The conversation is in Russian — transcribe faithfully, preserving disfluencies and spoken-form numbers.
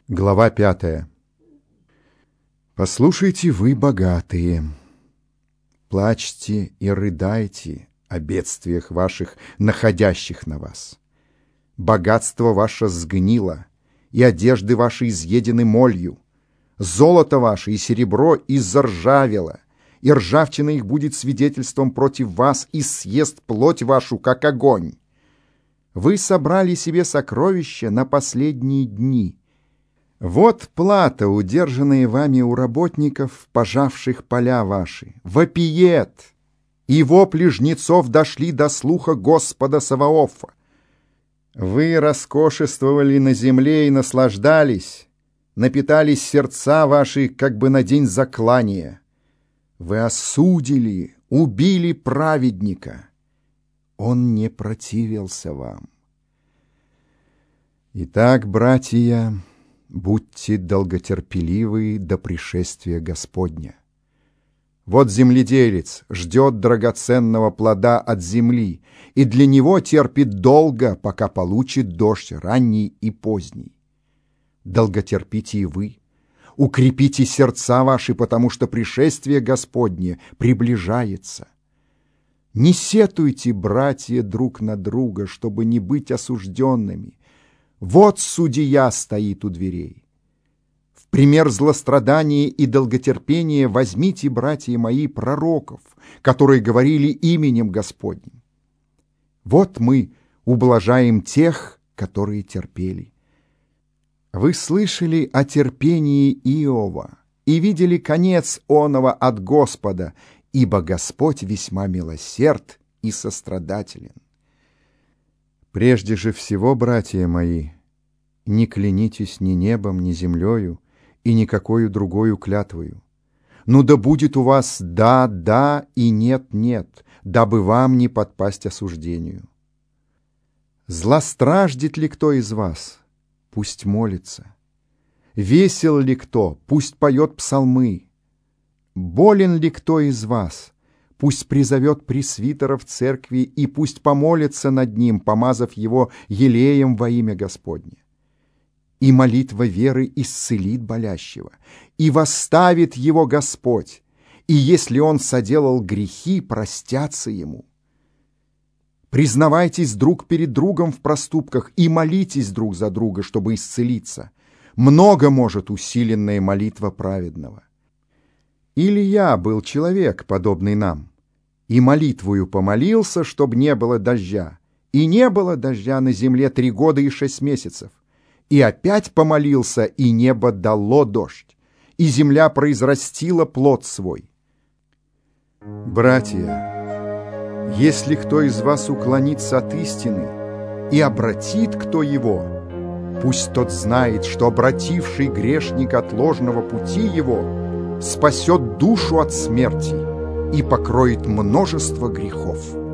Глава пятая. Послушайте вы, богатые, плачьте и рыдайте о бедствиях ваших, находящих на вас. Богатство ваше сгнило, и одежды ваши изъедены молью. Золото ваше и серебро изржавело, и ржавчина их будет свидетельством против вас и съест плоть вашу, как огонь. Вы собрали себе сокровища на последние дни. Вот плата, удержанная вами у работников, пожавших поля ваши, вопиет, и вопли жнецов дошли до слуха Господа Саваофа. Вы роскошествовали на земле и наслаждались, напитались сердца ваши, как бы на день заклания. Вы осудили, убили праведника. Он не противился вам. Итак, братья, будьте долготерпеливы до пришествия Господня. Вот земледелец ждет драгоценного плода от земли, и для него терпит долго, пока получит дождь ранний и поздний. Долготерпите и вы, укрепите сердца ваши, потому что пришествие Господне приближается. Не сетуйте, братья, друг на друга, чтобы не быть осужденными. Вот судья стоит у дверей. В пример злострадания и долготерпения возьмите, братья мои, пророков, которые говорили именем Господним. Вот мы ублажаем тех, которые терпели. Вы слышали о терпении Иова и видели конец оного от Господа, ибо Господь весьма милосерд и сострадателен. Прежде же всего, братья мои, не клянитесь ни небом, ни землею, и никакою другою клятвою. Ну да будет у вас «да, да» и «нет, нет», дабы вам не подпасть осуждению. Злостраждет ли кто из вас? Пусть молится. Весел ли кто? Пусть поет псалмы. Болен ли кто из вас? Пусть призовет пресвитера в церкви и пусть помолится над ним, помазав его елеем во имя Господне. И молитва веры исцелит болящего, и восставит его Господь, и если он соделал грехи, простятся ему. Признавайтесь друг перед другом в проступках и молитесь друг за друга, чтобы исцелиться. Много может усиленная молитва праведного. Илья был человек, подобный нам, и молитвою помолился, чтобы не было дождя, и не было дождя на земле три года и шесть месяцев. И опять помолился, и небо дало дождь, и земля произрастила плод свой. Братья, если кто из вас уклонится от истины и обратит кто его, пусть тот знает, что обративший грешник от ложного пути его спасет душу от смерти и покроет множество грехов.